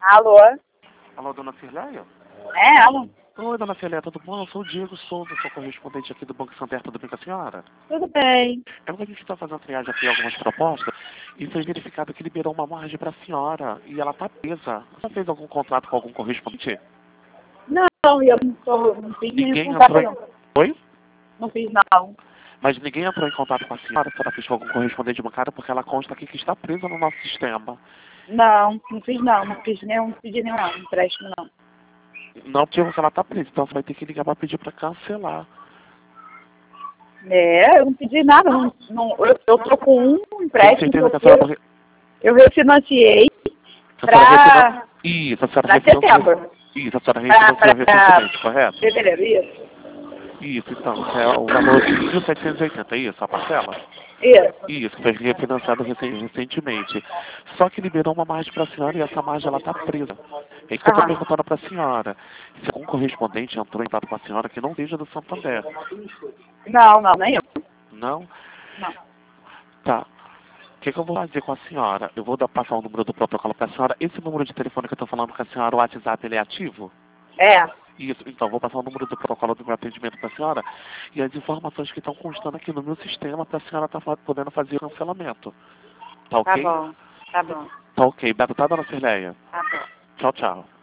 Alô? Alô, dona Cirleia? Alô? Oi, dona Cirleia, tudo bom? Eu sou o Diego Souza, sou correspondente aqui do Banco Santander, tudo bem com a senhora? Tudo bem. É porque a gente está fazendo triagem aqui algumas propostas e foi verificado que liberou uma margem para a senhora e ela está presa. Você fez algum contrato com algum correspondente? Não, eu não fiz nenhum Ninguém contato, entrou em... não. Oi? Não fiz, não. Mas ninguém entrou em contato com a senhora, se ela fez com algum correspondente bancário, porque ela consta aqui que está presa no nosso sistema. Não fiz, não. Não fiz nenhum, não pedi nenhum empréstimo, não. Não, porque ela está presa, então você vai ter que ligar para pedir para cancelar. Eu não pedi nada. Eu tô com um Tem empréstimo que certeza que a senhora... eu refinanciei A senhora refinanciou... para Isso, a senhora refinanciou... setembro. Isso, a senhora refinanciou recentemente, correto? Fevereiro, isso. Isso, então, é o valor de 1.780, é isso, a parcela? Isso. Isso, foi refinanciado recentemente. Só que liberou uma margem para a senhora e essa margem ela está presa. É isso que eu estou Aham. perguntando para a senhora. Se algum correspondente entrou em contato com a senhora que não seja do Santander. Não, nem eu. Não? Não. Tá. O que eu vou fazer com a senhora? Eu vou passar o número do protocolo para a senhora. Esse número de telefone que eu estou falando com a senhora, o WhatsApp, ele é ativo? Isso, então vou passar o número do protocolo do meu atendimento para a senhora e as informações que estão constando aqui no meu sistema para a senhora estar podendo fazer o cancelamento. Tá Tá ok? bom. Tá bom. Tá ok. Obrigado, tá, dona Cirleia? Tá bom. Tchau, tchau.